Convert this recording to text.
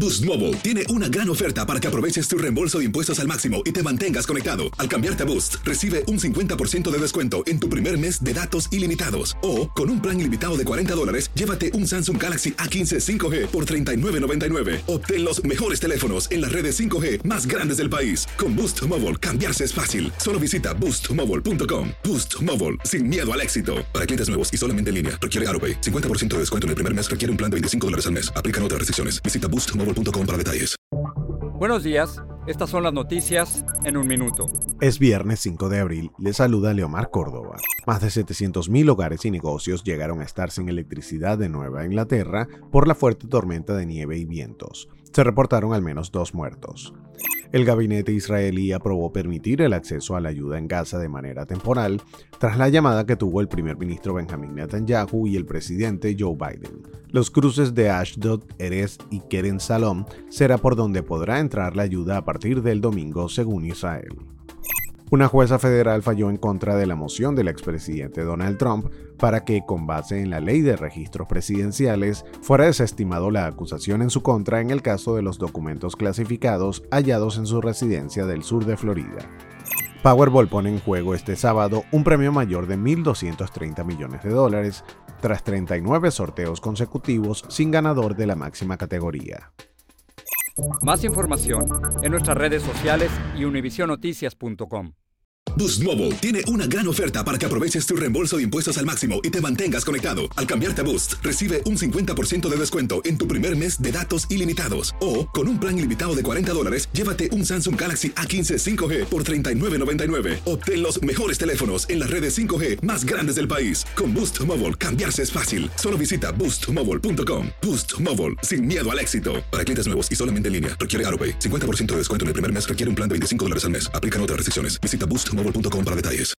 Boost Mobile tiene una gran oferta para que aproveches tu reembolso de impuestos al máximo y te mantengas conectado. Al cambiarte a Boost, recibe un 50% de descuento en tu primer mes de datos ilimitados. O, con un plan ilimitado de $40, llévate un Samsung Galaxy A15 5G por $39.99. Obtén los mejores teléfonos en las redes 5G más grandes del país. Con Boost Mobile, cambiarse es fácil. Solo visita boostmobile.com. Boost Mobile, sin miedo al éxito. Para clientes nuevos y solamente en línea, requiere AroPay. 50% de descuento en el primer mes requiere un plan de $25 al mes. Aplican otras restricciones. Visita boostmobile.com para detalles. Buenos días, estas son las noticias en un minuto. Es viernes 5 de abril, le saluda Leomar Córdoba. Más de 700.000 hogares y negocios llegaron a estar sin electricidad de Nueva Inglaterra por la fuerte tormenta de nieve y vientos. Se reportaron al menos 2 muertos. El gabinete israelí aprobó permitir el acceso a la ayuda en Gaza de manera temporal tras la llamada que tuvo el primer ministro Benjamin Netanyahu y el presidente Joe Biden. Los cruces de Ashdod, Erez y Kerem Salom será por donde podrá entrar la ayuda a partir del domingo, según Israel. Una jueza federal falló en contra de la moción del expresidente Donald Trump para que, con base en la ley de registros presidenciales, fuera desestimado la acusación en su contra en el caso de los documentos clasificados hallados en su residencia del sur de Florida. Powerball pone en juego este sábado un premio mayor de $1.230 millones, tras 39 sorteos consecutivos sin ganador de la máxima categoría. Más información en nuestras redes sociales y univisionoticias.com. Boost Mobile tiene una gran oferta para que aproveches tu reembolso de impuestos al máximo y te mantengas conectado. Al cambiarte a Boost, recibe un 50% de descuento en tu primer mes de datos ilimitados. O, con un plan ilimitado de $40, llévate un Samsung Galaxy A15 5G por $39.99. Obtén los mejores teléfonos en las redes 5G más grandes del país. Con Boost Mobile, cambiarse es fácil. Solo visita boostmobile.com. Boost Mobile, sin miedo al éxito. Para clientes nuevos y solamente en línea, requiere AroPay. 50% de descuento en el primer mes requiere un plan de $25 al mes. Aplican otras restricciones. Visita boostmobile.com para detalles.